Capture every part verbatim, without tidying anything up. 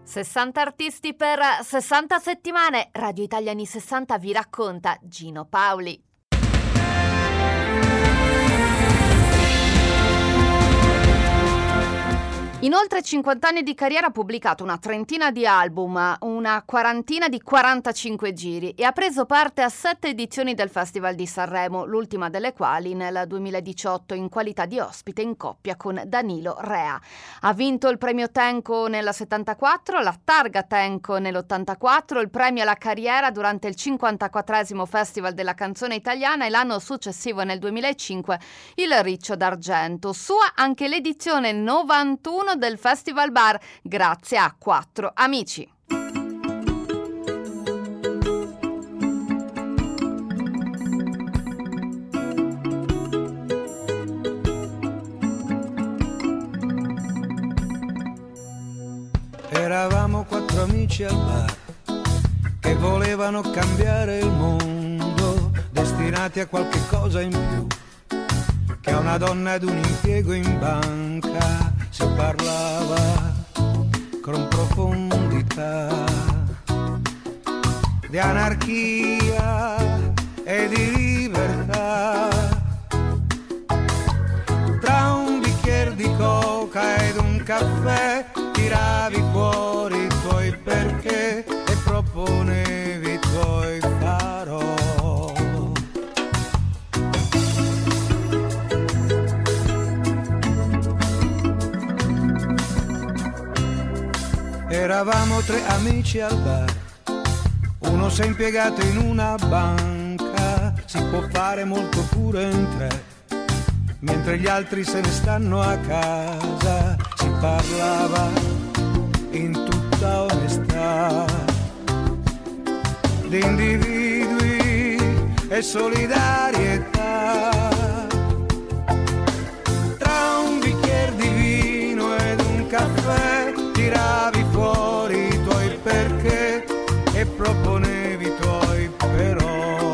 sessanta artisti per sessanta settimane. Radio Italia anni sessanta vi racconta Gino Paoli. In oltre cinquanta anni di carriera ha pubblicato una trentina di album, una quarantina di quarantacinque giri e ha preso parte a sette edizioni del Festival di Sanremo, l'ultima delle quali nel duemiladiciotto in qualità di ospite in coppia con Danilo Rea. Ha vinto il premio Tenco nel settantaquattro, la Targa Tenco nell'ottantaquattro, il premio alla carriera durante il cinquantaquattresimo Festival della canzone italiana e l'anno successivo nel duemilacinque il Riccio d'Argento. Sua anche l'edizione novantuno del Festival Bar, grazie a Quattro Amici. Eravamo quattro amici al bar che volevano cambiare il mondo, destinati a qualche cosa in più che a una donna ed un impiego in banca. Si parlava con profondità di anarchia e di libertà. Tra un bicchiere di coca ed un caffè tiravi fuori i tuoi perché e proponevi i tuoi farò. Eravamo tre amici al bar, uno si è impiegato in una banca, si può fare molto pure in tre, mentre gli altri se ne stanno a casa. Si parlava in tutta onestà di individui e solidarietà. Tra un bicchiere di vino ed un caffè tiravi fuori i tuoi perché e proponevi i tuoi però.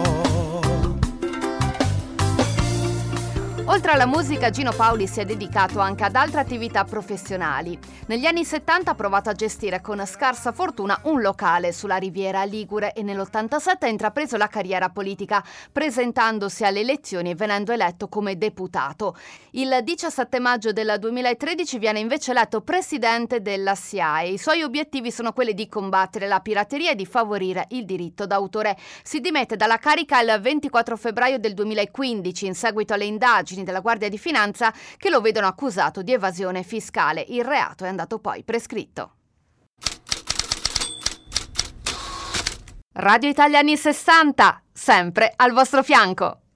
Oltre alla musica, Gino Paoli si è dedicato anche ad altre attività professionali. Negli anni settanta ha provato a gestire con scarsa fortuna un locale sulla Riviera Ligure e nell'ottantasette ha intrapreso la carriera politica, presentandosi alle elezioni e venendo eletto come deputato. Il diciassette maggio del duemilatredici viene invece eletto presidente della S I A E. I suoi obiettivi sono quelli di combattere la pirateria e di favorire il diritto d'autore. Si dimette dalla carica il ventiquattro febbraio del duemilaquindici in seguito alle indagini della Guardia di Finanza che lo vedono accusato di evasione fiscale. Il reato è andato poi prescritto. Radio Italia anni sessanta, sempre al vostro fianco.